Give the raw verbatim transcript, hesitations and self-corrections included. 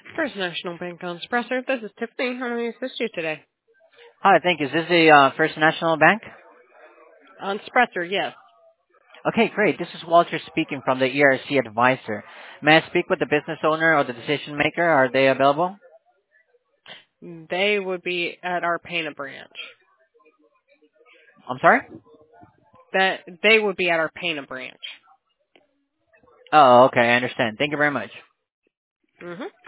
First National Bank on Espresso. This is Tiffany. How may I assist you today? Hi, thank you. Is this the uh, First National Bank? On Espresso, yes. Okay, great. This is Walter speaking from the E R C Advisor. May I speak with the business owner or the decision maker? Are they available? They would be at our Pana branch. I'm sorry? That they would be at our Pana branch. Oh, okay, I understand. Thank you very much. Mhm.